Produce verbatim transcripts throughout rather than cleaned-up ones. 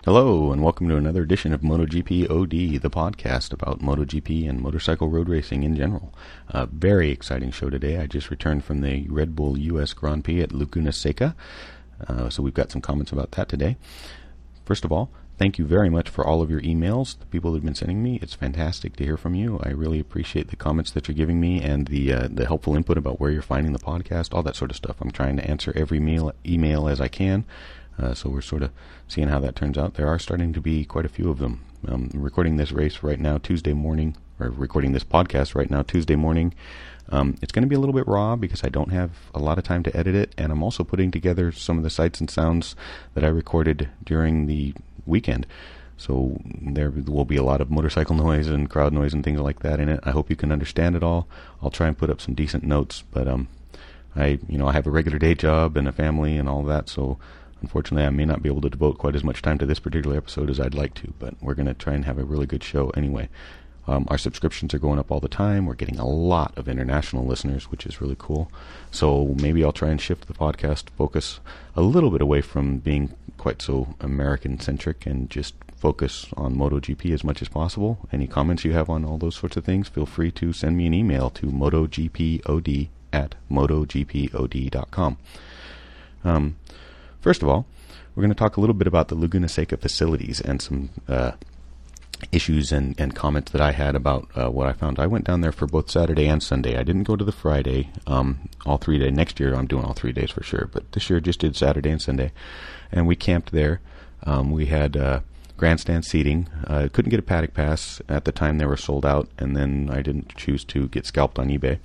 Hello, and welcome to another edition of MotoGP O D, the podcast about MotoGP and motorcycle road racing in general. A very exciting show today. I just returned from the Red Bull U S Grand Prix at Laguna Seca, uh, so we've got some comments about that today. First of all, thank you very much for all of your emails, the people that have been sending me. It's fantastic to hear from you. I really appreciate the comments that you're giving me and the uh, the helpful input about where you're finding the podcast, all that sort of stuff. I'm trying to answer every mail, email as I can. Uh, so we're sort of seeing how that turns out. There are starting to be quite a few of them. Um, I'm recording this race right now, Tuesday morning, or recording this podcast right now, Tuesday morning. Um, it's going to be a little bit raw because I don't have a lot of time to edit it, and I'm also putting together some of the sights and sounds that I recorded during the weekend. So there will be a lot of motorcycle noise and crowd noise and things like that in it. I hope you can understand it all. I'll try and put up some decent notes, but um, I, you know, I have a regular day job and a family and all that, so unfortunately, I may not be able to devote quite as much time to this particular episode as I'd like to, but we're going to try and have a really good show anyway. Um, our subscriptions are going up all the time. We're getting a lot of international listeners, which is really cool. So maybe I'll try and shift the podcast focus a little bit away from being quite so American-centric and just focus on MotoGP as much as possible. Any comments you have on all those sorts of things, feel free to send me an email to MotoGPOD at MotoGPOD dot com. Um... First of all, we're going to talk a little bit about the Laguna Seca facilities and some uh, issues and, and comments that I had about uh, what I found. I went down there for both Saturday and Sunday. I didn't go to the Friday, um, all three days. Next year I'm doing all three days for sure, but this year just did Saturday and Sunday. And we camped there. Um, we had uh, grandstand seating. Uh, couldn't get a paddock pass. At the time they were sold out, and then I didn't choose to get scalped on eBay.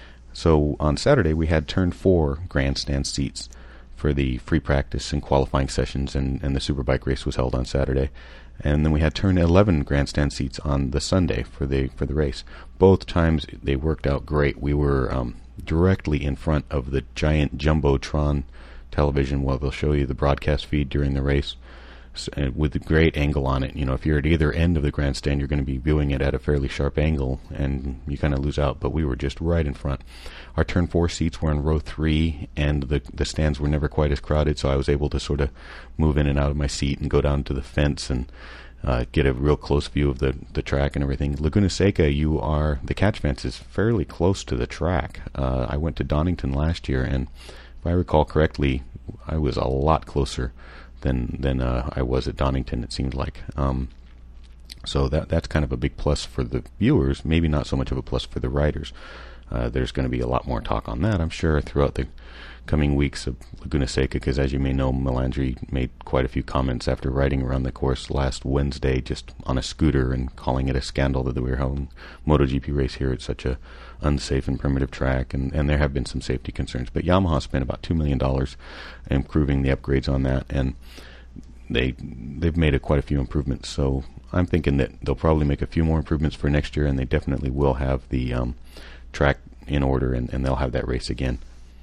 So on Saturday we had turn four grandstand seats for the free practice and qualifying sessions, and, and the Superbike race was held on Saturday. And then we had turn eleven grandstand seats on the Sunday for the for the race. Both times they worked out great. We were um, directly in front of the giant Jumbotron television. Well, they'll show you the broadcast feed during the race so, with a great angle on it. You know, if you're at either end of the grandstand, you're going to be viewing it at a fairly sharp angle, and you kind of lose out. But we were just right in front. Our turn four seats were in row three, and the the stands were never quite as crowded, so I was able to sort of move in and out of my seat and go down to the fence and uh, get a real close view of the, the track and everything. Laguna Seca, you are, the catch fence is fairly close to the track. Uh, I went to Donington last year, and if I recall correctly, I was a lot closer than than uh, I was at Donington, it seemed like. Um, so that that's kind of a big plus for the viewers, maybe not so much of a plus for the riders. Uh, there's going to be a lot more talk on that, I'm sure, throughout the coming weeks of Laguna Seca, because as you may know, Melandri made quite a few comments after riding around the course last Wednesday just on a scooter and calling it a scandal that we were having MotoGP race here at such a unsafe and primitive track, and, and there have been some safety concerns. But Yamaha spent about two million dollars improving the upgrades on that, and they, they've made a, quite a few improvements. So I'm thinking that they'll probably make a few more improvements for next year, and they definitely will have the um, track in order, and, and they'll have that race again.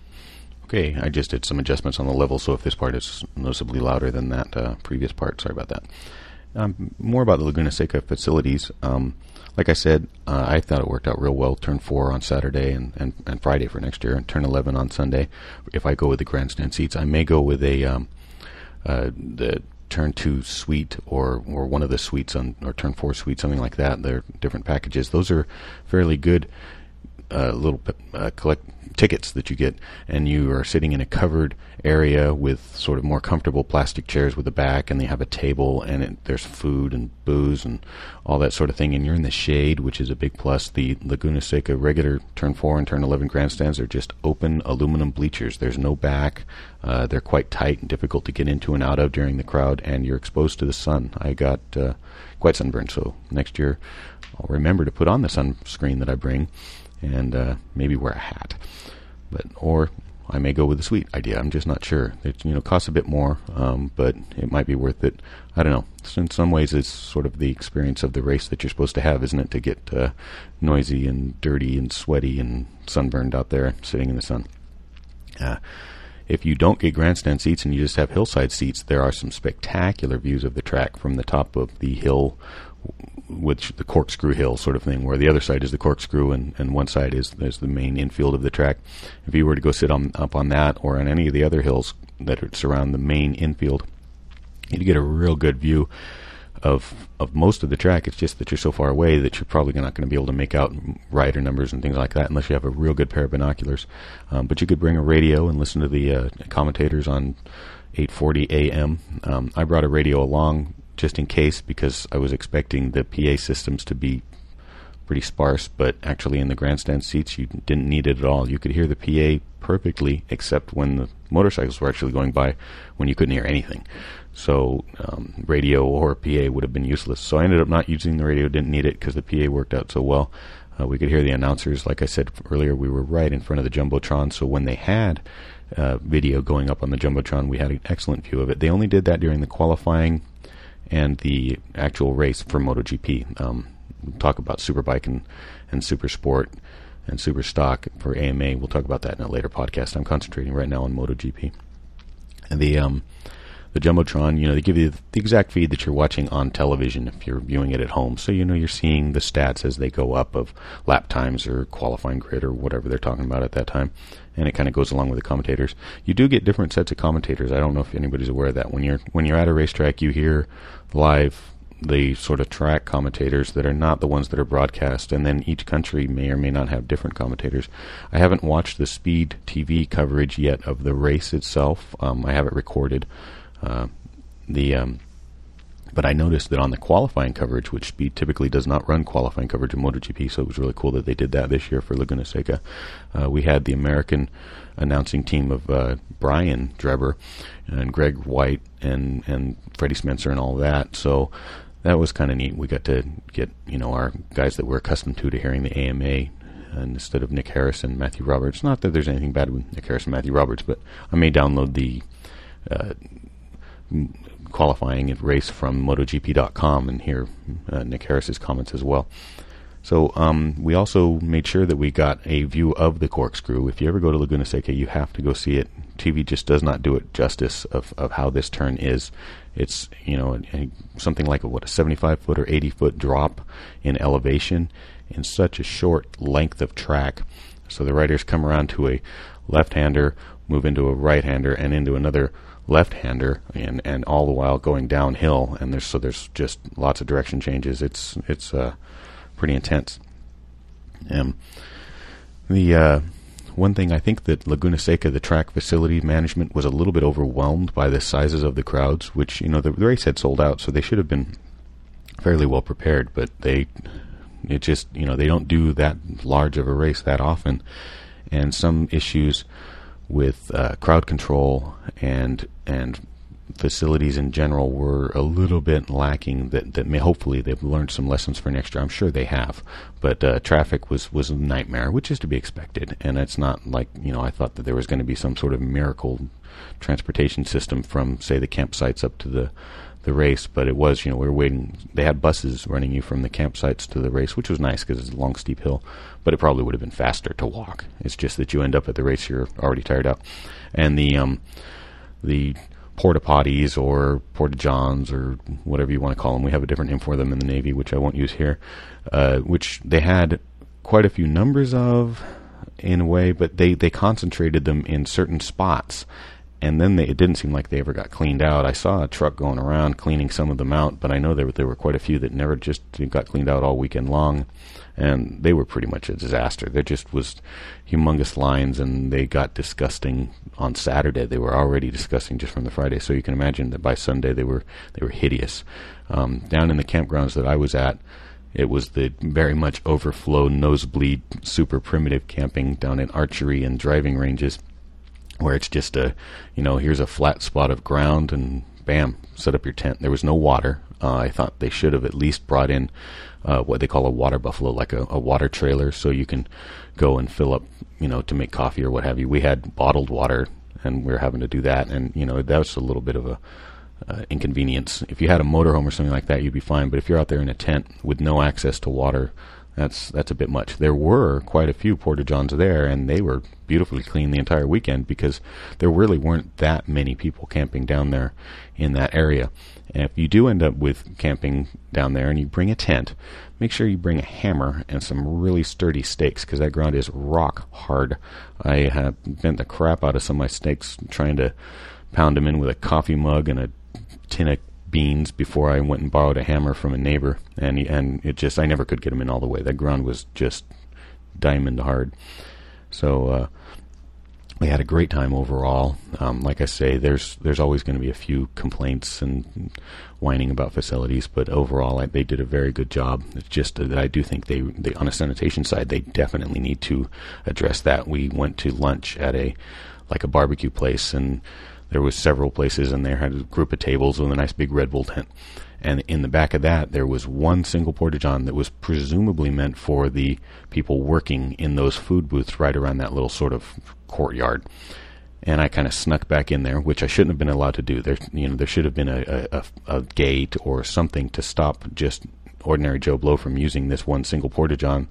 Okay, I just did some adjustments on the level, so if this part is noticeably louder than that uh, previous part, sorry about that. Um, more about the Laguna Seca facilities. Um, like I said, uh, I thought it worked out real well. Turn four on Saturday and, and, and Friday for next year, and turn eleven on Sunday. If I go with the grandstand seats, I may go with a um, uh, the turn two suite or, or one of the suites on, or turn four suite, something like that. They're different packages. Those are fairly good uh, little uh, collect tickets that you get, and you are sitting in a covered area with sort of more comfortable plastic chairs with a back, and they have a table, and it, there's food and booze and all that sort of thing, and you're in the shade, which is a big plus. The Laguna Seca regular turn four and turn eleven grandstands are just open aluminum bleachers. There's no back. Uh, they're quite tight and difficult to get into and out of during the crowd, and you're exposed to the sun. I got uh, quite sunburned, so next year I'll remember to put on the sunscreen that I bring, and uh, maybe wear a hat. But or I may go with the suite idea. I'm just not sure. It you know costs a bit more, um, but it might be worth it. I don't know. In some ways, it's sort of the experience of the race that you're supposed to have, isn't it? To get uh, noisy and dirty and sweaty and sunburned out there sitting in the sun. Uh, if you don't get grandstand seats and you just have hillside seats, there are some spectacular views of the track from the top of the hill, which the corkscrew hill sort of thing, where the other side is the corkscrew and, and one side is there's the main infield of the track. If you were to go sit on up on that or on any of the other hills that are, surround the main infield, you get a real good view of of most of the track. It's just that you're so far away that you're probably not going to be able to make out rider numbers and things like that unless you have a real good pair of binoculars. Um, but you could bring a radio and listen to the uh, commentators on eight forty A M. Um, I brought a radio along just in case because I was expecting the P A systems to be pretty sparse, but actually in the grandstand seats you didn't need it at all. You could hear the P A perfectly except when the motorcycles were actually going by, when you couldn't hear anything. So um, radio or P A would have been useless. So I ended up not using the radio, didn't need it because the P A worked out so well. Uh, we could hear the announcers. Like I said earlier, we were right in front of the Jumbotron, so when they had uh, video going up on the Jumbotron, we had an excellent view of it. They only did that during the qualifying and the actual race for MotoGP. Um, we'll talk about Superbike and, and Super Sport and Super Stock for A M A. We'll talk about that in a later podcast. I'm concentrating right now on MotoGP. And the um, the Jumbotron, you know, they give you the exact feed that you're watching on television if you're viewing it at home. So, you know, you're seeing the stats as they go up of lap times or qualifying grid or whatever they're talking about at that time. And it kind of goes along with the commentators. You do get different sets of commentators. I don't know if anybody's aware of that. When you're when you're at a racetrack, you hear live the sort of track commentators that are not the ones that are broadcast, and then each country may or may not have different commentators. I haven't watched the Speed T V coverage yet of the race itself. Um, I have it recorded. Uh, the um, but I noticed that on the qualifying coverage, which Speed typically does not run qualifying coverage of MotoGP, so it was really cool that they did that this year for Laguna Seca. Uh, we had the American announcing team of uh, Brian Drebber and Greg White and, and Freddie Spencer and all that, so that was kind of neat. We got to get, you know, our guys that we're accustomed to to hearing the A M A and instead of Nick Harris and Matthew Roberts. Not that there's anything bad with Nick Harris and Matthew Roberts, but I may download the uh, qualifying race from MotoGP dot com and hear uh, Nick Harris's comments as well. So um, we also made sure that we got a view of the corkscrew. If you ever go to Laguna Seca, you have to go see it. T V just does not do it justice of, of how this turn is. It's, you know, a, a, something like a, what, a seventy-five foot or eighty foot drop in elevation in such a short length of track. So the riders come around to a left-hander, move into a right-hander, and into another left-hander, and, and all the while going downhill. And there's so there's just lots of direction changes. It's it's uh, pretty intense. Um, the uh, one thing I think that Laguna Seca, the track facility management, was a little bit overwhelmed by the sizes of the crowds, which, you know, the, the race had sold out, so they should have been fairly well prepared, but they, it just, you know, they don't do that large of a race that often, and some issues with uh, crowd control and and facilities in general were a little bit lacking. That that may hopefully they've learned some lessons for next year. I'm sure they have, but uh, traffic was was a nightmare, which is to be expected. And it's not like, you know, I thought that there was going to be some sort of miracle transportation system from, say, the campsites up to the the race, but it was, you know, we were waiting. They had buses running you from the campsites to the race, which was nice because it's a long, steep hill, but it probably would have been faster to walk. It's just that you end up at the race, you're already tired out. And the um, the porta potties or porta johns or whatever you want to call them, we have a different name for them in the Navy, which I won't use here, uh, which they had quite a few numbers of in a way, but they, they concentrated them in certain spots. And then they, it didn't seem like they ever got cleaned out. I saw a truck going around cleaning some of them out, but I know there, there were quite a few that never just got cleaned out all weekend long, and they were pretty much a disaster. There just was humongous lines, and they got disgusting on Saturday. They were already disgusting just from the Friday, so you can imagine that by Sunday they were they were hideous. Um, down in the campgrounds that I was at, it was the very much overflow, nosebleed, super primitive camping down in archery and driving ranges, where it's just a, you know, here's a flat spot of ground and bam, set up your tent. There was no water. Uh, I thought they should have at least brought in uh, what they call a water buffalo, like a, a water trailer, so you can go and fill up, you know, to make coffee or what have you. We had bottled water, and we were having to do that, and, you know, that was a little bit of a uh, inconvenience. If you had a motorhome or something like that, you'd be fine, but if you're out there in a tent with no access to water, That's that's a bit much. There were quite a few porta-johns there, and they were beautifully clean the entire weekend because there really weren't that many people camping down there in that area. And if you do end up with camping down there and you bring a tent, make sure you bring a hammer and some really sturdy stakes because that ground is rock hard. I have bent the crap out of some of my stakes trying to pound them in with a coffee mug and a tin of beans before I went and borrowed a hammer from a neighbor, and he, and it just I never could get him in all the way. That ground was just diamond hard. So uh, we had a great time overall. Um, like I say, there's there's always going to be a few complaints and whining about facilities, but overall I, they did a very good job. It's just that I do think they, they on a sanitation side, they definitely need to address that. We went to lunch at a like a barbecue place, and there was several places, and they had a group of tables with a nice big Red Bull tent. And in the back of that, there was one single porta-john that was presumably meant for the people working in those food booths right around that little sort of courtyard. And I kind of snuck back in there, which I shouldn't have been allowed to do. There, you know, there should have been a, a, a gate or something to stop just ordinary Joe Blow from using this one single porta-john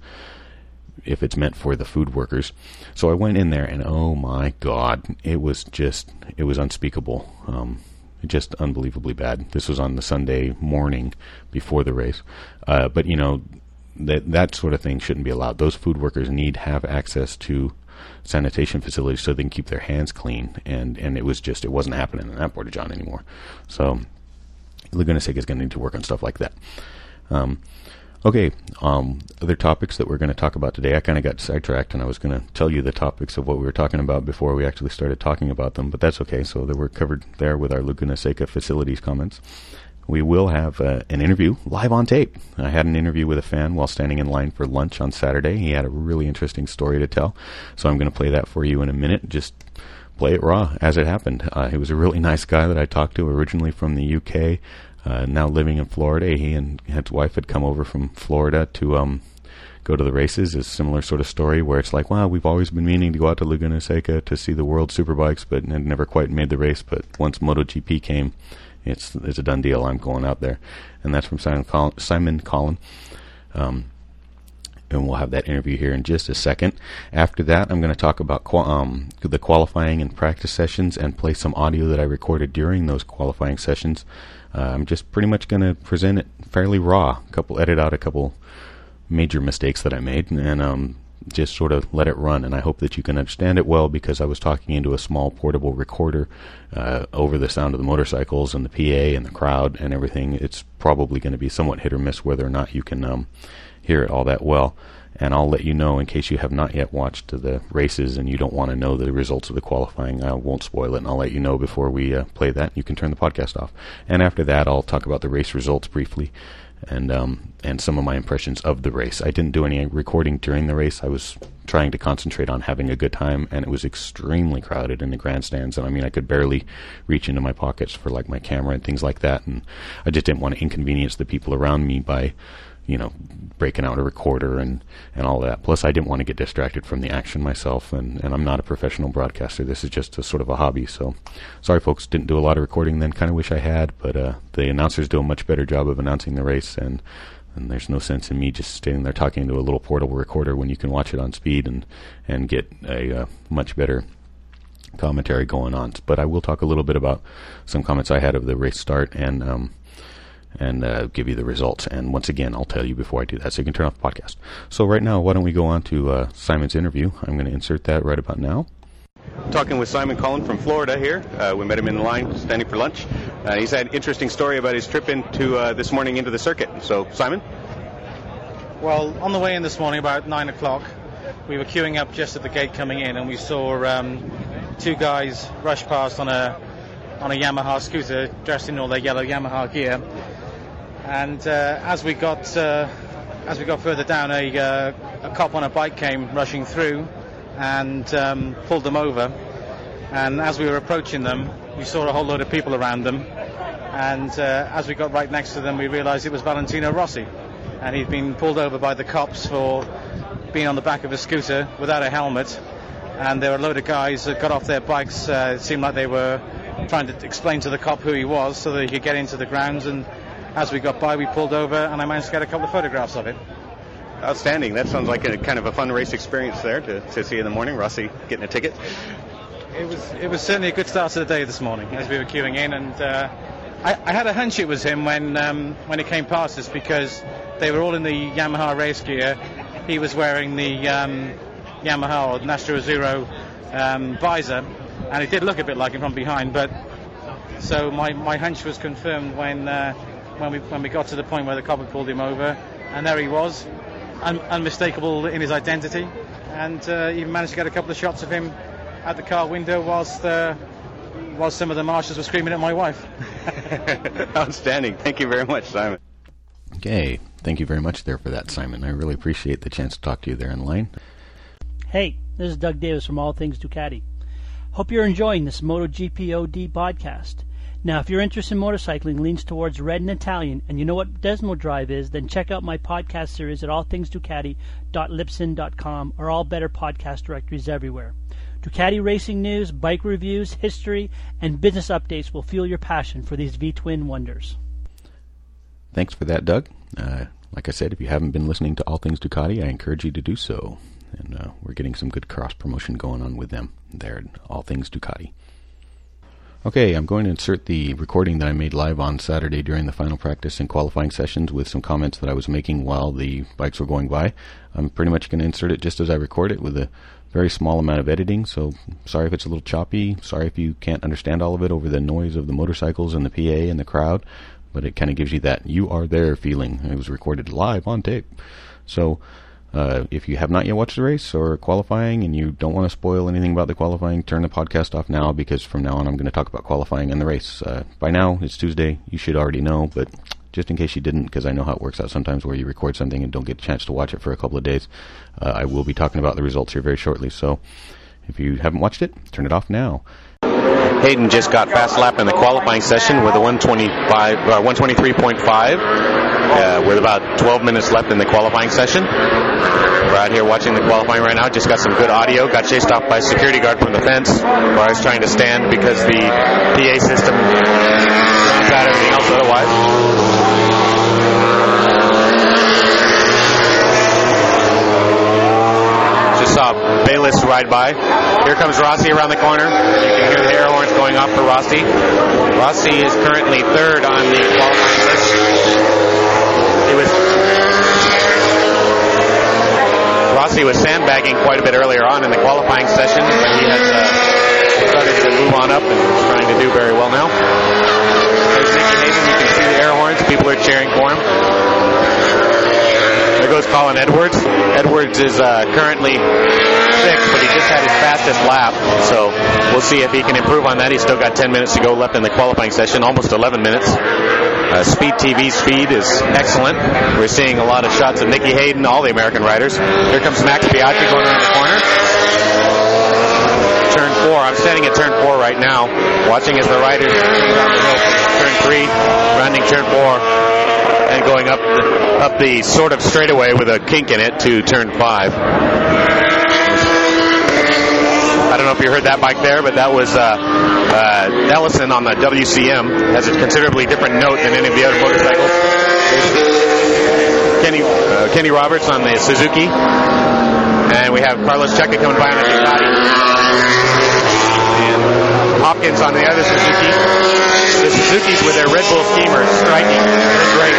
if it's meant for the food workers. So I went in there, and oh my God, it was just, it was unspeakable. Um, just unbelievably bad. This was on the Sunday morning before the race. Uh, but, you know, that that sort of thing shouldn't be allowed. Those food workers need to have access to sanitation facilities so they can keep their hands clean. And, and it was just, it wasn't happening in that porta-john anymore. So Laguna Seca is going to need to work on stuff like that. Um, Okay, um, other topics that we're going to talk about today. I kind of got sidetracked, and I was going to tell you the topics of what we were talking about before we actually started talking about them, but that's okay. So they were covered there with our Laguna Seca facilities comments. We will have uh, an interview live on tape. I had an interview with a fan while standing in line for lunch on Saturday. He had a really interesting story to tell, so I'm going to play that for you in a minute. Just play it raw as it happened. Uh, he was a really nice guy that I talked to, originally from the U K. Uh, now living in Florida. He and his wife had come over from Florida to um, go to the races. It's a similar sort of story where it's like, wow, we've always been meaning to go out to Laguna Seca to see the World Superbikes, but had never quite made the race. But once MotoGP came, it's it's a done deal. I'm going out there. And that's from Simon Collin. Simon Collin. Um, and we'll have that interview here in just a second. After that, I'm going to talk about qual- um, the qualifying and practice sessions and play some audio that I recorded during those qualifying sessions. Uh, I'm just pretty much going to present it fairly raw, couple edit out a couple major mistakes that I made, and um, just sort of let it run. And I hope that you can understand it well, because I was talking into a small portable recorder uh, over the sound of the motorcycles and the P A and the crowd and everything. It's probably going to be somewhat hit or miss whether or not you can um, hear it all that well. And I'll let you know, in case you have not yet watched the races and you don't want to know the results of the qualifying. I won't spoil it, and I'll let you know before we uh, play that. You can turn the podcast off. And after that, I'll talk about the race results briefly, and um, and some of my impressions of the race. I didn't do any recording during the race. I was trying to concentrate on having a good time, and it was extremely crowded in the grandstands. And I mean, I could barely reach into my pockets for like my camera and things like that. And I just didn't want to inconvenience the people around me by, you know, breaking out a recorder and, and all that. Plus, I didn't want to get distracted from the action myself, and, and I'm not a professional broadcaster. This is just a sort of a hobby. So, sorry, folks, didn't do a lot of recording then. Kind of wish I had, but uh, the announcers do a much better job of announcing the race, and, and there's no sense in me just standing there talking to a little portable recorder when you can watch it on speed and, and get a uh, much better commentary going on. But I will talk a little bit about some comments I had of the race start, and um, and uh, give you the results. And once again, I'll tell you before I do that, so you can turn off the podcast. So right now, why don't we go on to uh, Simon's interview? I'm going to insert that right about now. Talking with Simon Collin from Florida here. Uh, we met him in the line standing for lunch. Uh, he's had an interesting story about his trip into uh, this morning into the circuit. So, Simon? Well, on the way in this morning about nine o'clock, we were queuing up just at the gate coming in, and we saw um, two guys rush past on a on a Yamaha scooter, dressed in all their yellow Yamaha gear. And uh, as we got uh, as we got further down, a, uh, a cop on a bike came rushing through and um, pulled them over. And as we were approaching them, we saw a whole load of people around them. And uh, as we got right next to them, we realised it was Valentino Rossi, and he'd been pulled over by the cops for being on the back of a scooter without a helmet. And there were a load of guys that got off their bikes. Uh, it seemed like they were trying to explain to the cop who he was so that he could get into the grounds. And as we got by, we pulled over, and I managed to get a couple of photographs of it. Outstanding. That sounds like a kind of a fun race experience there to, to see in the morning. Rossi getting a ticket. It was it was certainly a good start to the day this morning as we were queuing in, and uh, I, I had a hunch it was him when um, when he came past us, because they were all in the Yamaha race gear. He was wearing the um, Yamaha or Nastro Azzurro um, visor, and it did look a bit like him from behind, but So my, my hunch was confirmed when uh, when we when we got to the point where the copper pulled him over, and there he was, un- unmistakable in his identity, and uh, even managed to get a couple of shots of him at the car window whilst uh, whilst some of the marshals were screaming at my wife. Outstanding. Thank you very much, Simon. Okay, thank you very much there for that, Simon. I really appreciate the chance to talk to you there in line. Hey, this is Doug Davis from All Things Ducati. Hope you're enjoying this MotoGP O D podcast. Now, if your interest in motorcycling leans towards red and Italian, and you know what Desmo Drive is, then check out my podcast series at all things ducati dot libsyn dot com or all better podcast directories everywhere. Ducati racing news, bike reviews, history, and business updates will fuel your passion for these V-twin wonders. Thanks for that, Doug. Uh, like I said, if you haven't been listening to All Things Ducati, I encourage you to do so. And uh, we're getting some good cross-promotion going on with them there at All Things Ducati. Okay, I'm going to insert the recording that I made live on Saturday during the final practice and qualifying sessions with some comments that I was making while the bikes were going by. I'm pretty much going to insert it just as I record it with a very small amount of editing, so sorry if it's a little choppy, sorry if you can't understand all of it over the noise of the motorcycles and the P A and the crowd, but it kind of gives you that you are there feeling. It was recorded live on tape. So Uh, if you have not yet watched the race or qualifying and you don't want to spoil anything about the qualifying, turn the podcast off now, because from now on I'm going to talk about qualifying and the race. Uh, by now, it's Tuesday. You should already know, but just in case you didn't, because I know how it works out sometimes where you record something and don't get a chance to watch it for a couple of days, uh, I will be talking about the results here very shortly. So if you haven't watched it, turn it off now. Hayden just got fast lap in the qualifying session with a one twenty-five, uh, one twenty-three point five, uh, with about twelve minutes left in the qualifying session. We're out here watching the qualifying right now. Just got some good audio. Got chased off by a security guard from the fence where I was trying to stand because the P A system drowns out everything else otherwise. Just saw Bayless ride by. Here comes Rossi around the corner. You can hear the air horns going off for Rossi. Rossi is currently third on the qualifying list. He was Rossi was sandbagging quite a bit earlier on in the qualifying session, but he has uh, started to move on up and is trying to do very well now. There's Nicky Hayden. You can see the air horns. People are cheering for him. There goes Colin Edwards. Edwards is uh, currently sixth, but he just had his fastest lap, so we'll see if he can improve on that. He's still got ten minutes to go left in the qualifying session, almost eleven minutes. Uh, Speed T V's feed is excellent. We're seeing a lot of shots of Nicky Hayden, all the American riders. Here comes Max Biaggi going around the corner. Turn four. I'm standing at turn four right now, watching as the riders come down the hill from turn three, rounding turn four, and going up the, up the sort of straightaway with a kink in it to turn five. I don't know if you heard that bike there, but that was uh, uh, Ellison on the W C M. Has a considerably different note than any of the other motorcycles. Kenny, uh, Kenny Roberts on the Suzuki. And we have Carlos Checa coming by on the Ducati. And Hopkins on the other Suzuki. The Suzukis with their Red Bull steamers striking. They're great.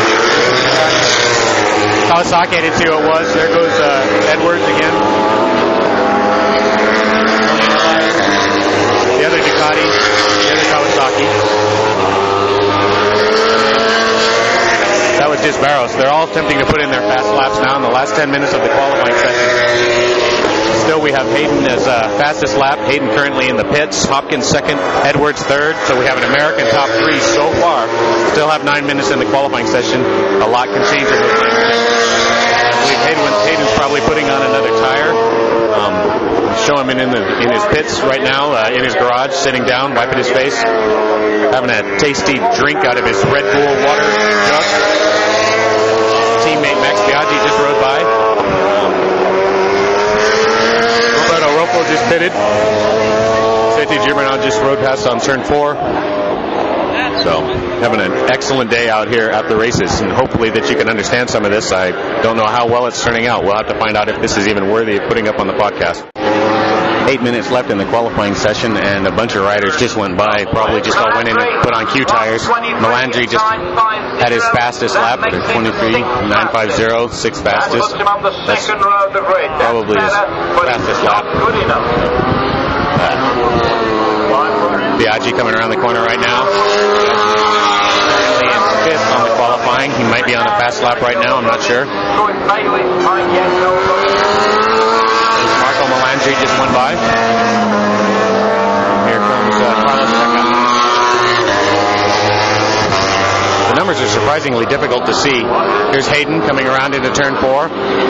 Kawasaki, I didn't see who it was. There goes uh, Edwards again. The other Ducati, the other Kawasaki. That was just Barros. They're all attempting to put in their fast laps now in the last ten minutes of the qualifying session. Still, we have Hayden as uh, fastest lap. Hayden currently in the pits. Hopkins second. Edwards third. So we have an American top three so far. Still have nine minutes in the qualifying session. A lot can change in those nine minutes. I believe Hayden, Hayden's probably putting on another tire. Um, show him in, in, the, in his pits right now, uh, in his garage, sitting down, wiping his face, having a tasty drink out of his Red Bull water jug. Teammate Max Biaggi just rode by. Roberto Roffo just pitted. Seti Gibernal just rode past on turn four. So, having an excellent day out here at the races, and hopefully that you can understand some of this. I don't know how well it's turning out. We'll have to find out if this is even worthy of putting up on the podcast. Eight minutes left in the qualifying session, and a bunch of riders just went by. Probably just all went in and put on Q tires. Melandri just had his fastest lap at twenty-three nine fifty, sixth fastest. That's probably his fastest lap. Uh, Biaggi coming around the corner right now. Currently in fifth on the qualifying. He might be on a fast lap right now, I'm not sure. Marco Melandri just went by. Here comes uh, Carlos Checa. The numbers are surprisingly difficult to see. Here's Hayden coming around into turn four.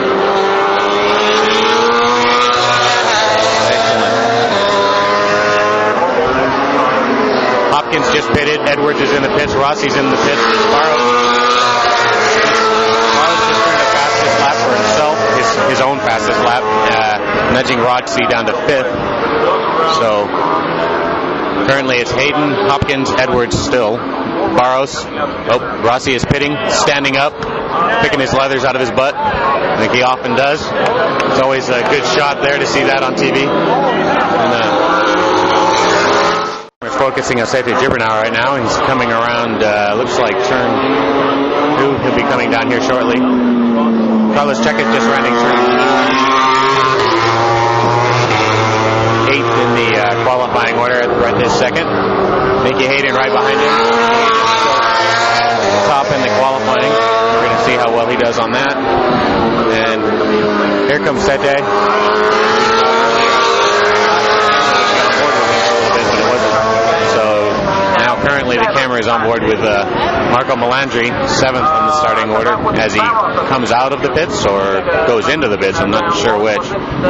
Hopkins just pitted. Edwards is in the pits. Rossi's in the pits. Barros, Barros just turned a fastest lap for himself, his, his own fastest lap, uh, nudging Rossi down to fifth. So currently it's Hayden, Hopkins, Edwards still. Barros, oh, Rossi is pitting, standing up, picking his leathers out of his butt. I think he often does. It's always a good shot there to see that on T V. And, uh, we're focusing on Sete Gibernau right now. He's coming around, uh, looks like turn two. He'll be coming down here shortly. Carlos Checa just running turn eighth in the uh, qualifying order right this second. Nicky Hayden right behind him. Top in the qualifying. We're going to see how well he does on that. And here comes Sete. Currently the camera is on board with uh, Marco Melandri, seventh on the starting order, as he comes out of the pits or goes into the pits. I'm not sure which.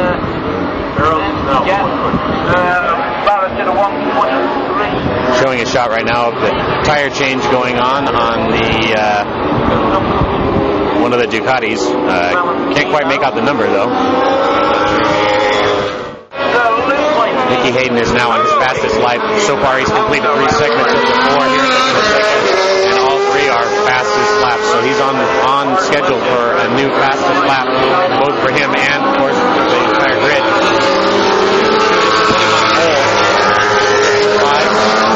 Showing a shot right now of the tire change going on on the uh, one of the Ducatis. Uh, can't quite make out the number though. Nicky Hayden is now on his fastest lap. So far he's completed three segments of the four here in the second, and all three are fastest laps. So he's on on schedule for a new fastest lap, both for him and, of course, the entire grid. Five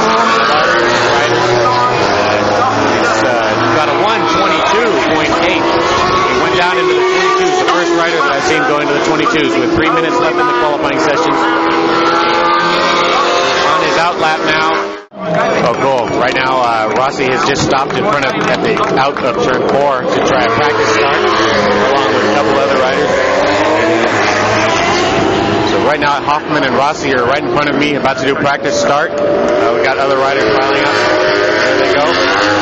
He's uh, got a one twenty-two point eight. He went down into the twenty-twos, the first rider that I've seen go into the twenty-twos with three minutes left in the qualifying sessions. Out lap now. Oh, cool. Right now, uh, Rossi has just stopped in front of, at the out of turn four to try a practice start, along with a couple other riders. So right now, Hoffman and Rossi are right in front of me, about to do practice start. Uh, we got other riders piling up. There they go.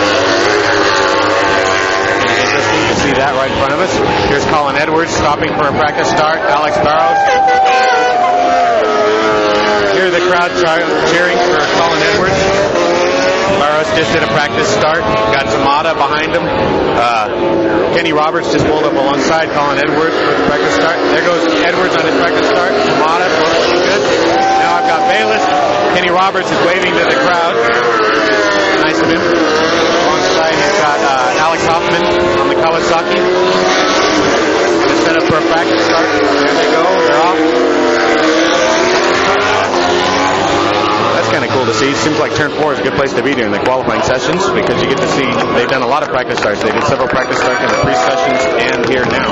Interesting to see that right in front of us. Here's Colin Edwards stopping for a practice start. Alex Barros. Hear the crowd cheering for Colin Edwards. Barros just did a practice start. Got Tamada behind him. Uh, Kenny Roberts just pulled up alongside Colin Edwards for the practice start. There goes Edwards on his practice start. Tamada, both looking good. Now I've got Bayless. Kenny Roberts is waving to the crowd. Nice of him. Alongside he's got uh, Alex Hoffman on the Kawasaki. Just set up for a practice start. There they go. They're off. That's kind of cool to see. Seems like turn four is a good place to be during the qualifying sessions because you get to see they've done a lot of practice starts. They did several practice starts in the pre-sessions and here now.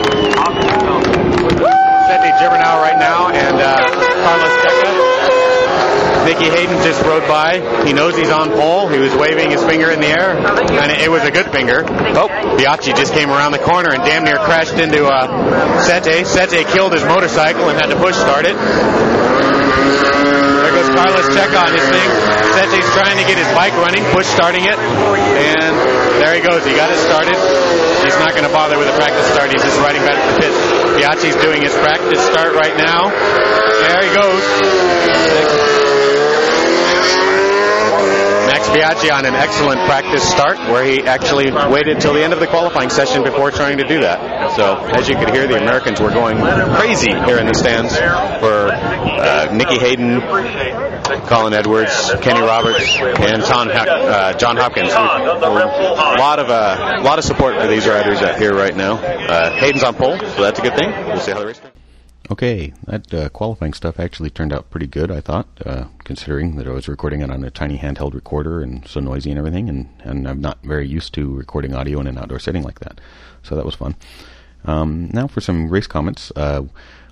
Sete Gibernau right now and uh, Carlos Checa. Nicky Hayden just rode by. He knows he's on pole. He was waving his finger in the air, and it was a good finger. Oh, Biaggi just came around the corner and damn near crashed into uh, Sete. Sete killed his motorcycle and had to push start it. There goes Carlos Checa on his thing. Sete's trying to get his bike running, push starting it, and there he goes. He got it started. He's not going to bother with a practice start. He's just riding back to the pit. Biaggi's doing his practice start right now. There he goes. Max Biaggi on an excellent practice start where he actually waited till the end of the qualifying session before trying to do that. So, as you could hear, the Americans were going crazy here in the stands for uh, Nicky Hayden, Colin Edwards, Kenny Roberts, and John, uh, John Hopkins. A lot of uh, lot of support for these riders out here right now. Uh, Hayden's on pole, so that's a good thing. We'll see how the race goes. Okay, that uh, qualifying stuff actually turned out pretty good, I thought, uh, considering that I was recording it on a tiny handheld recorder and so noisy and everything, and, and I'm not very used to recording audio in an outdoor setting like that. So that was fun. Um, now for some race comments. Uh,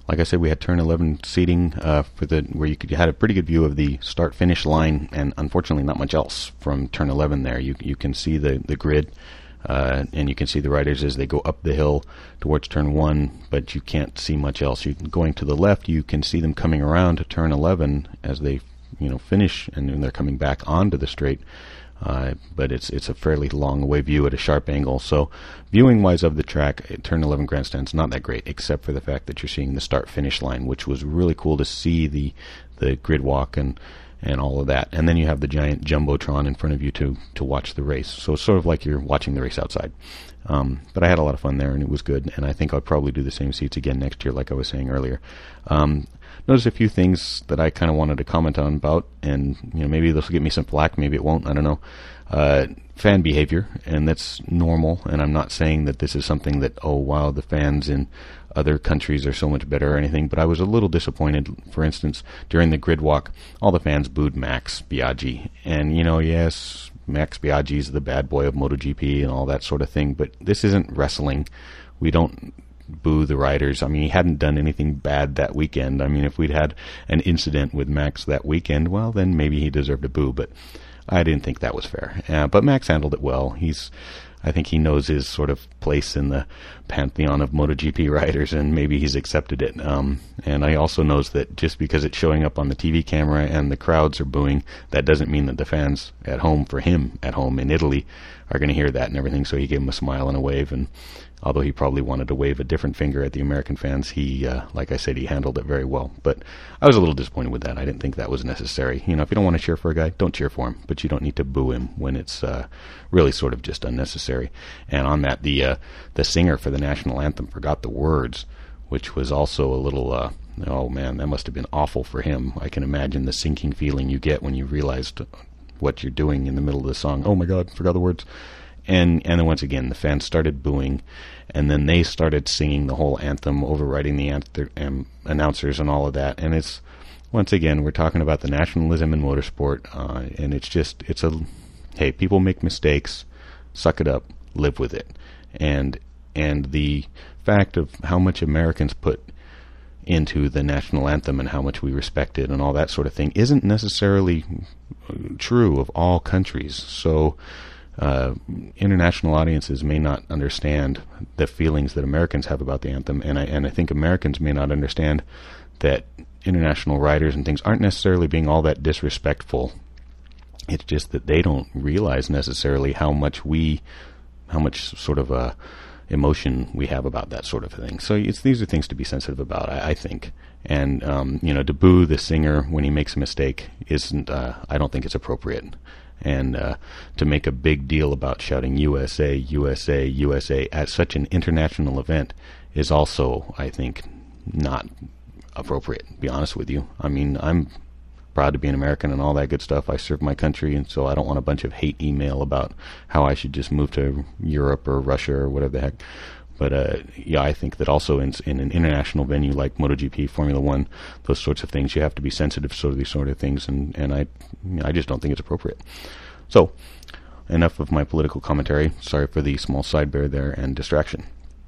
like I said, we had turn eleven seating uh, for the where you could you had a pretty good view of the start finish line, and unfortunately not much else from turn eleven. There, you you can see the the grid, uh, and you can see the riders as they go up the hill towards turn one, but you can't see much else. You going to the left, you can see them coming around to turn eleven as they you know finish, and then they're coming back onto the straight. Uh, but it's it's a fairly long away view at a sharp angle. So viewing wise of the track, turn eleven grandstand's not that great, except for the fact that you're seeing the start finish line, which was really cool to see the the grid walk and and all of that. And then you have the giant jumbotron in front of you to to watch the race. So it's sort of like you're watching the race outside. Um, but I had a lot of fun there, and it was good. And I think I'll probably do the same seats again next year, like I was saying earlier. Um, Notice a few things that I kind of wanted to comment on about, and you know maybe this will get me some flack, maybe it won't, I don't know. Uh, fan behavior, and that's normal, and I'm not saying that this is something that, oh wow, the fans in other countries are so much better or anything, but I was a little disappointed. For instance, during the grid walk, all the fans booed Max Biaggi, and you know, yes, Max Biaggi's the bad boy of MotoGP and all that sort of thing, but this isn't wrestling. We don't boo the riders. I mean, he hadn't done anything bad that weekend. I mean, if we'd had an incident with Max that weekend, well, then maybe he deserved a boo, but I didn't think that was fair. Uh, but Max handled it well. He's, I think he knows his sort of place in the pantheon of MotoGP riders, and maybe he's accepted it. Um, and I also knows that just because it's showing up on the T V camera and the crowds are booing, that doesn't mean that the fans at home, for him at home in Italy, are going to hear that and everything. So he gave him a smile and a wave, and although he probably wanted to wave a different finger at the American fans, he, uh, like I said, he handled it very well. But I was a little disappointed with that. I didn't think that was necessary. You know, if you don't want to cheer for a guy, don't cheer for him. But you don't need to boo him when it's uh, really sort of just unnecessary. And on that, the uh, the singer for the national anthem forgot the words, which was also a little, uh, oh man, that must have been awful for him. I can imagine the sinking feeling you get when you realized what you're doing in the middle of the song. Oh my God, forgot the words. And and then once again, the fans started booing, and then they started singing the whole anthem, overriding the anther- um, announcers and all of that. And it's, once again, we're talking about the nationalism in motorsport, uh, and it's just, it's a, hey, people make mistakes, suck it up, live with it. And and the fact of how much Americans put into the national anthem and how much we respect it and all that sort of thing isn't necessarily true of all countries. So Uh, international audiences may not understand the feelings that Americans have about the anthem, and I and I think Americans may not understand that international riders and things aren't necessarily being all that disrespectful. It's just that they don't realize necessarily how much we, how much sort of uh, emotion we have about that sort of thing. So it's, these are things to be sensitive about, I, I think. And um, you know, to boo the singer when he makes a mistake isn't. Uh, I don't think it's appropriate. And uh, to make a big deal about shouting U S A, U S A, U S A at such an international event is also, I think, not appropriate, to be honest with you. I mean, I'm proud to be an American and all that good stuff. I serve my country, and so I don't want a bunch of hate email about how I should just move to Europe or Russia or whatever the heck. But uh, yeah, I think that also in, in an international venue like MotoGP, Formula One, those sorts of things, you have to be sensitive to these sort of things, and, and I, I just don't think it's appropriate. So, enough of my political commentary. Sorry for the small sidebar there and distraction.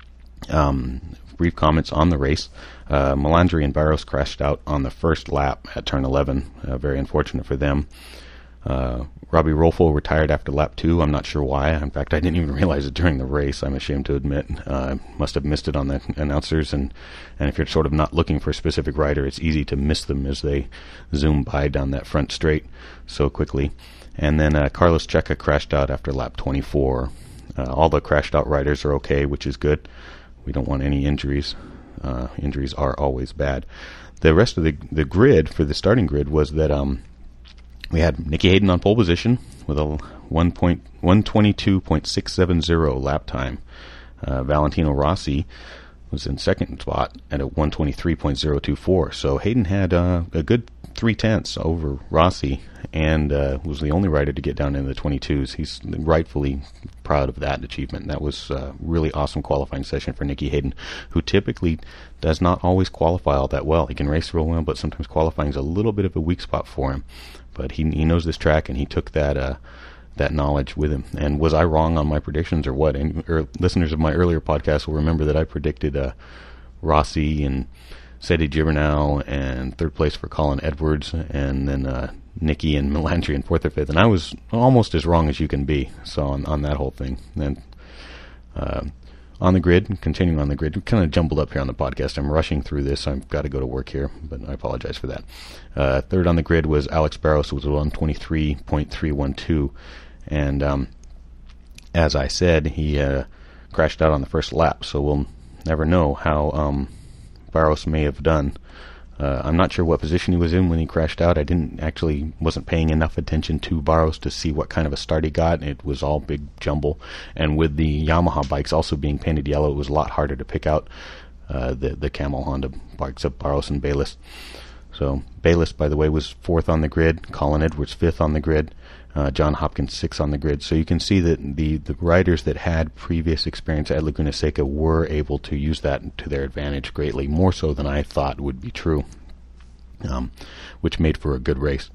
Um, brief comments on the race. Uh, Melandri and Barros crashed out on the first lap at turn eleven. Uh, very unfortunate for them. Uh, Robbie Rolfo retired after lap two. I'm not sure why. In fact, I didn't even realize it during the race. I'm ashamed to admit. Uh, must have missed it on the announcers. And, and if you're sort of not looking for a specific rider, it's easy to miss them as they zoom by down that front straight so quickly. And then uh, Carlos Checa crashed out after lap twenty-four. Uh, all the crashed out riders are okay, which is good. We don't want any injuries. Uh, injuries are always bad. The rest of the the grid, for the starting grid, was that um, we had Nicky Hayden on pole position with a one twenty-two point six seven zero lap time. Uh, Valentino Rossi was in second spot at a one twenty-three point zero two four. So Hayden had uh, a good three tenths over Rossi, and uh, was the only rider to get down in the twenty-twos. He's rightfully proud of that achievement. That was a really awesome qualifying session for Nicky Hayden, who typically does not always qualify all that well. He can race real well, but sometimes qualifying is a little bit of a weak spot for him. But he he knows this track, and he took that uh, that knowledge with him. And was I wrong on my predictions or what? And or listeners of my earlier podcast will remember that I predicted uh, Rossi and Seti Gibernau, and third place for Colin Edwards, and then uh, Nicky and Melandri in fourth or fifth. And I was almost as wrong as you can be, so on, on that whole thing. And uh, on the grid, continuing on the grid, we kind of jumbled up here on the podcast. I'm rushing through this. I've got to go to work here, but I apologize for that. Uh, third on the grid was Alex Barros, who was one twenty-three point three one two. And um, as I said, he uh, crashed out on the first lap, so we'll never know how um, Barros may have done. Uh, I'm not sure what position he was in when he crashed out. I didn't actually wasn't paying enough attention to Barros to see what kind of a start he got. It was all big jumble, and with the Yamaha bikes also being painted yellow, it was a lot harder to pick out uh, the the Camel Honda bikes of Barros and Bayless. So Bayless, by the way, was fourth on the grid. Colin Edwards fifth on the grid. Uh, John Hopkins sixth on the grid. So you can see that the, the riders that had previous experience at Laguna Seca were able to use that to their advantage greatly, more so than I thought would be true, um, which made for a good race.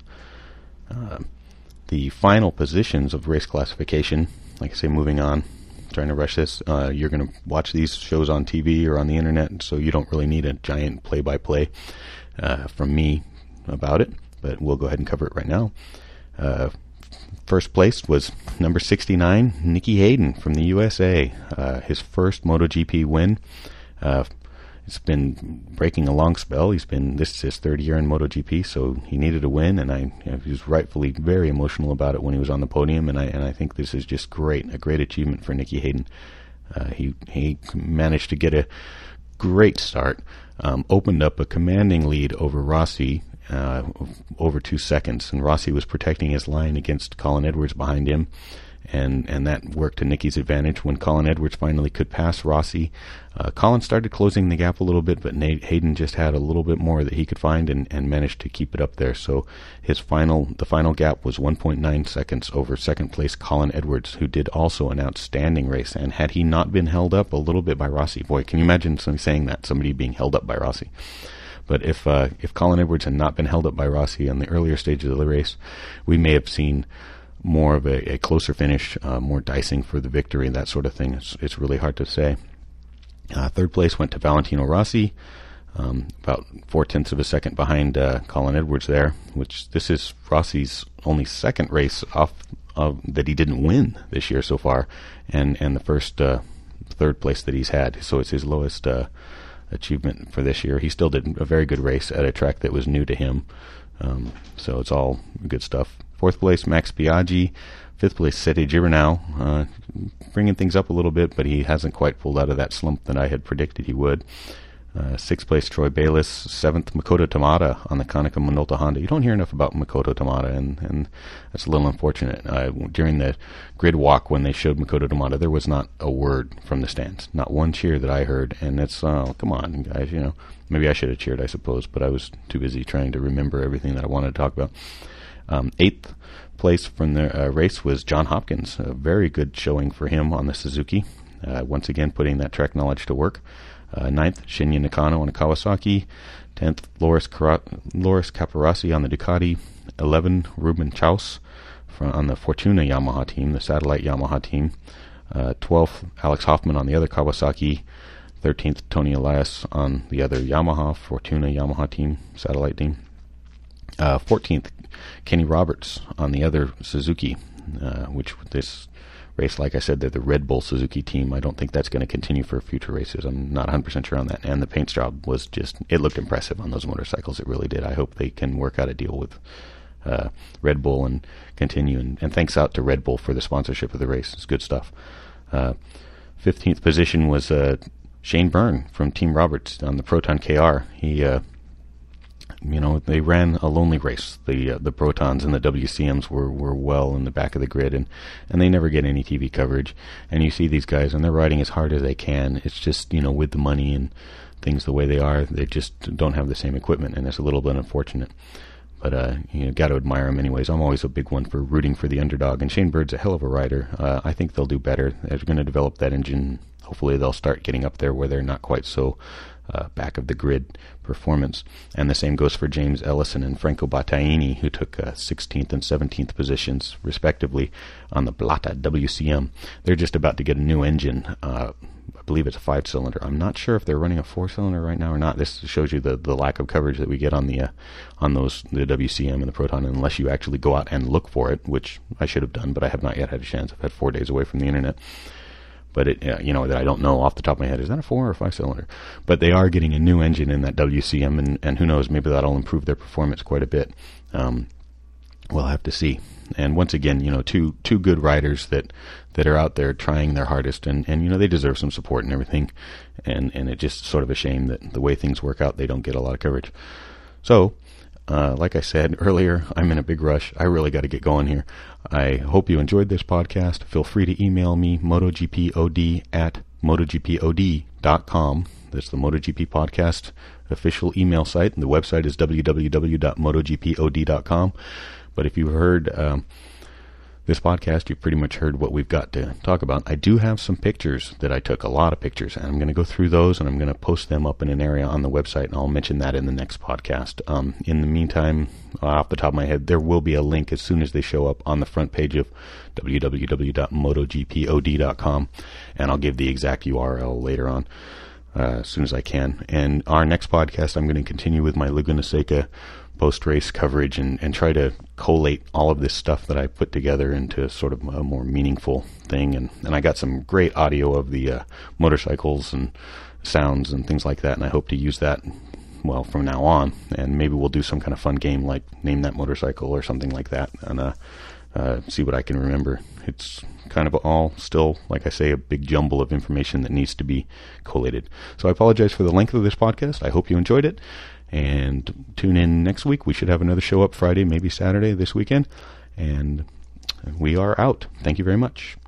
Uh, the final positions of race classification, like I say, moving on, trying to rush this, uh, you're going to watch these shows on T V or on the internet, so you don't really need a giant play-by-play uh, from me about it, but we'll go ahead and cover it right now. Uh, First place was number sixty-nine, Nicky Hayden from the U S A. Uh, his first MotoGP win. Uh, it's been breaking a long spell. He's been this is his third year in MotoGP, so he needed a win, and I you know, he was rightfully very emotional about it when he was on the podium. And I and I think this is just great, a great achievement for Nicky Hayden. Uh, he he managed to get a great start, um, opened up a commanding lead over Rossi. Uh, over two seconds, and Rossi was protecting his line against Colin Edwards behind him, and and that worked to Nicky's advantage. When Colin Edwards finally could pass Rossi, uh, Colin started closing the gap a little bit, but Nate Hayden just had a little bit more that he could find and, and managed to keep it up there. So his final, the final gap was one point nine seconds over second place Colin Edwards, who did also an outstanding race. And had he not been held up a little bit by Rossi, boy, can you imagine somebody saying that, somebody being held up by Rossi? But if uh, if Colin Edwards had not been held up by Rossi on the earlier stages of the race, we may have seen more of a, a closer finish, uh, more dicing for the victory, that sort of thing. It's, it's really hard to say. Uh, third place went to Valentino Rossi, um, about four-tenths of a second behind uh, Colin Edwards there, which this is Rossi's only second race off of, that he didn't win this year so far, and, and the first uh, third place that he's had. So it's his lowest Uh, achievement for this year. He still did a very good race at a track that was new to him, um, so it's all good stuff. Fourth place Max Biaggi, fifth place Seti Gibernau, uh, bringing things up a little bit, but he hasn't quite pulled out of that slump that I had predicted he would. Uh, sixth place Troy Bayliss, seventh Makoto Tamada on the Konica Minolta Honda. You don't hear enough about Makoto Tamada, and, and that's a little unfortunate. Uh, during the grid walk when they showed Makoto Tamada, there was not a word from the stands, not one cheer that I heard, and it's, oh, come on, guys, you know, maybe I should have cheered, I suppose, but I was too busy trying to remember everything that I wanted to talk about. Um, eighth place from the uh, race was John Hopkins, a very good showing for him on the Suzuki, uh, once again putting that track knowledge to work. Uh, ninth, Shinya Nakano on the Kawasaki. Tenth, Loris, Car- Loris Caparossi on the Ducati. Eleven, Ruben Chaus from, on the Fortuna Yamaha team, the satellite Yamaha team. Uh, twelfth, Alex Hoffman on the other Kawasaki. Thirteenth, Tony Elias on the other Yamaha, Fortuna Yamaha team, satellite team. Uh, fourteenth, Kenny Roberts on the other Suzuki, uh, which this race, like I said, they're the Red Bull Suzuki team. I don't think that's going to continue for future races. I'm not one hundred percent sure on that. And the paint job was just, it looked impressive on those motorcycles. It really did. I hope they can work out a deal with uh, Red Bull and continue. And, and thanks out to Red Bull for the sponsorship of the race. It's good stuff. Uh, fifteenth position was uh, Shane Byrne from Team Roberts on the Proton K R. He, uh, you know, they ran a lonely race. The uh, the Protons and the W C Ms were, were well in the back of the grid, and, and they never get any T V coverage. And you see these guys, and they're riding as hard as they can. It's just, you know, with the money and things the way they are, they just don't have the same equipment, and it's a little bit unfortunate. But uh, you know, got to admire them anyways. I'm always a big one for rooting for the underdog, and Shane Bird's a hell of a rider. Uh, I think they'll do better. They're going to develop that engine. Hopefully they'll start getting up there where they're not quite so uh, back of the grid performance. And the same goes for James Ellison and Franco Battaini, who took uh, sixteenth and seventeenth positions, respectively, on the Blatta W C M. They're just about to get a new engine. Uh, I believe it's a five-cylinder. I'm not sure if they're running a four-cylinder right now or not. This shows you the, the lack of coverage that we get on the uh, on those the W C M and the Proton, unless you actually go out and look for it, which I should have done, but I have not yet had a chance. I've had four days away from the internet. But it, uh, you know, that I don't know off the top of my head, is that a four or a five-cylinder? But they are getting a new engine in that W C M, and, and who knows, maybe that'll improve their performance quite a bit. Um, we'll have to see. And once again, you know, two two good riders that that are out there trying their hardest, and, and you know, they deserve some support and everything. And and it's just sort of a shame that the way things work out, they don't get a lot of coverage. So, uh, like I said earlier, I'm in a big rush. I really got to get going here. I hope you enjoyed this podcast. Feel free to email me, MotoGPOD at MotoGPOD dot com. That's the MotoGP Podcast official email site, and the website is w w w dot MotoGPOD dot com. But if you've heard um, this podcast, you've pretty much heard what we've got to talk about. I do have some pictures that I took, a lot of pictures, and I'm going to go through those, and I'm going to post them up in an area on the website, and I'll mention that in the next podcast. Um, in the meantime, off the top of my head, there will be a link as soon as they show up on the front page of w w w dot MotoGPOD dot com, and I'll give the exact U R L later on. Uh, as soon as I can. And our next podcast, I'm going to continue with my Laguna Seca post-race coverage and, and try to collate all of this stuff that I put together into sort of a more meaningful thing. And, and I got some great audio of the uh, motorcycles and sounds and things like that, and I hope to use that, well, from now on. And maybe we'll do some kind of fun game like Name That Motorcycle or something like that, and uh, uh, see what I can remember. It's kind of all still, like I say, a big jumble of information that needs to be collated. So I apologize for the length of this podcast. I hope you enjoyed it. And tune in next week. We should have another show up Friday, maybe Saturday this weekend. And we are out. Thank you very much.